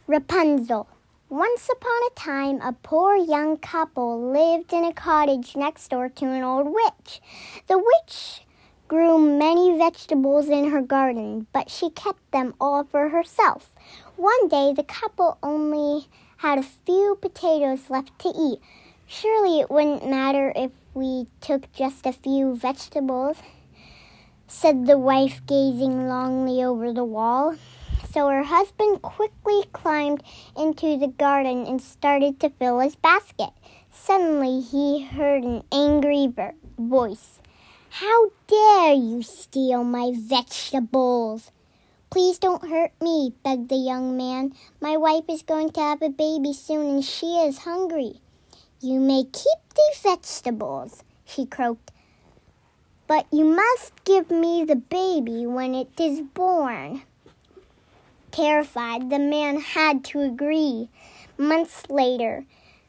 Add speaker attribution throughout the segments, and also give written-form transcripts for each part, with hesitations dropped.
Speaker 1: Rapunzel. Once upon a time, a poor young couple lived in a cottage next door to an old witch. The witch grew many vegetables in her garden, but she kept them all for herself. One day, the couple only had a few potatoes left to eat. Surely it wouldn't matter if we took just a few vegetables, said the wife, gazing longingly over the wall. So her husband quickly climbed into the garden and started to fill his basket. Suddenly he heard an angry voice. "How dare you steal my vegetables?" "Please don't hurt me," begged the young man. "My wife is going to have a baby soon and she is hungry." "You may keep the vegetables," she croaked, "but you must give me the baby when it is born." Terrified, the man had to agree. Months later,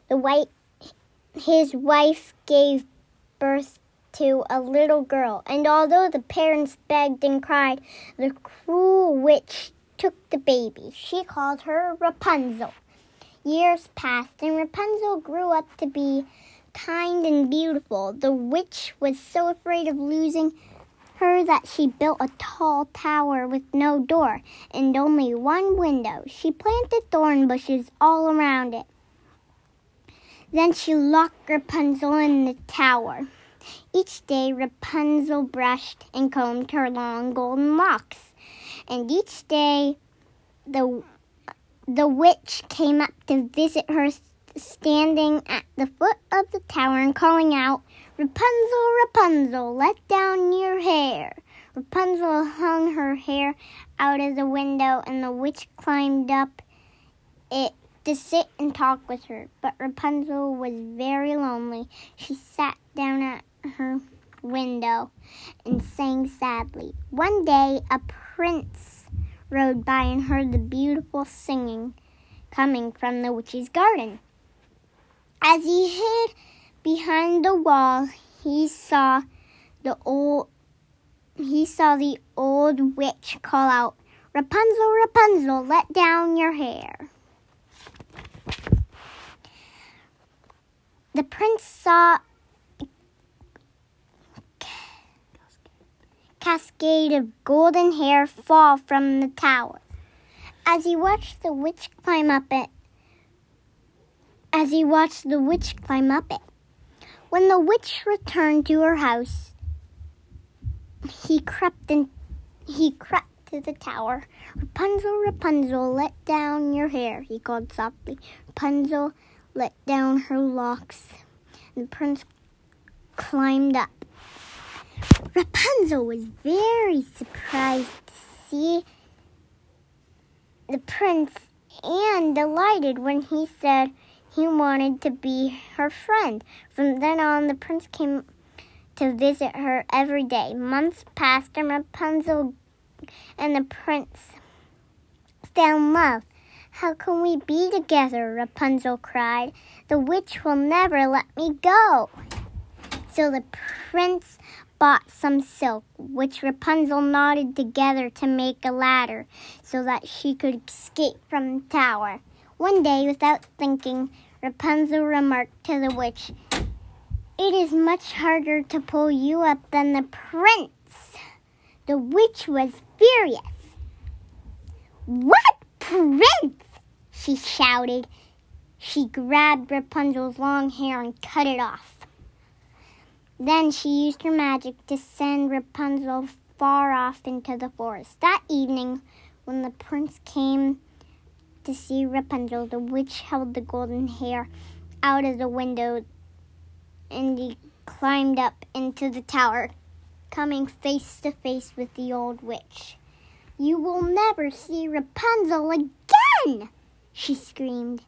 Speaker 1: his wife gave birth to a little girl, and although the parents begged and cried, the cruel witch took the baby. She called her Rapunzel. Years passed, and Rapunzel grew up to be kind and beautiful. The witch was so afraid of losing her that she built a tall tower with no door and only one window. She planted thorn bushes all around it. Then she locked Rapunzel in the tower. Each day Rapunzel brushed and combed her long golden locks, and each day the witch came up to visit her, standing at the foot of the tower and calling out, "Rapunzel, Rapunzel, let down your hair." Rapunzel hung her hair out of the window, and the witch climbed up it to sit and talk with her. But Rapunzel was very lonely. She sat down at her window and sang sadly. One day a prince rode by and heard the beautiful singing coming from the witch's garden. As he hid behind the wall, he saw the old witch call out, "Rapunzel, Rapunzel, let down your hair." The prince saw a cascade of golden hair fall from the tower. As he watched the witch climb up it, when the witch returned to her house, he crept to the tower. "Rapunzel, Rapunzel, let down your hair," he called softly. Rapunzel let down her locks, and the prince climbed up. Rapunzel was very surprised to see the prince and delighted when he said he wanted to be her friend. From then on, the prince came to visit her every day. Months passed, and Rapunzel and the prince fell in love. "How can we be together?" Rapunzel cried. "The witch will never let me go." So the prince bought some silk, which Rapunzel knotted together to make a ladder so that she could escape from the tower. One day, without thinking, Rapunzel remarked to the witch, "It is much harder to pull you up than the prince." The witch was furious. "What prince?" she shouted. She grabbed Rapunzel's long hair and cut it off. Then she used her magic to send Rapunzel far off into the forest. That evening, when the prince came to see Rapunzel, the witch held the golden hair out of the window, and he climbed up into the tower, coming face to face with the old witch. "You will never see Rapunzel again!" she screamed,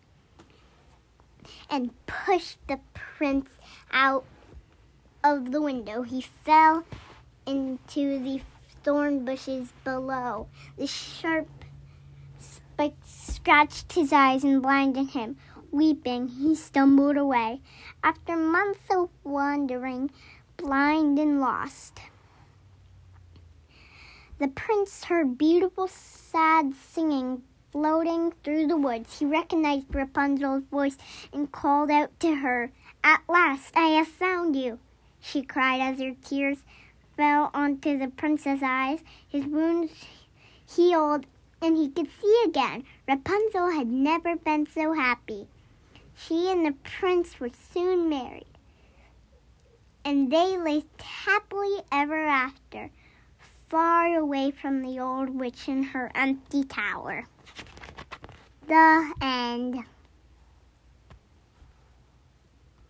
Speaker 1: and pushed the prince out of the window. He fell into the thorn bushes below. The sharp spikes scratched his eyes and blinded him. Weeping, he stumbled away. After months of wandering, blind and lost, the prince heard beautiful, sad singing floating through the woods. He recognized Rapunzel's voice and called out to her. "At last I have found you," she cried as her tears fell onto the prince's eyes. His wounds healed and he could see again. Rapunzel had never been so happy. She and the prince were soon married, and they lived happily ever after, far away from the old witch in her empty tower. The end.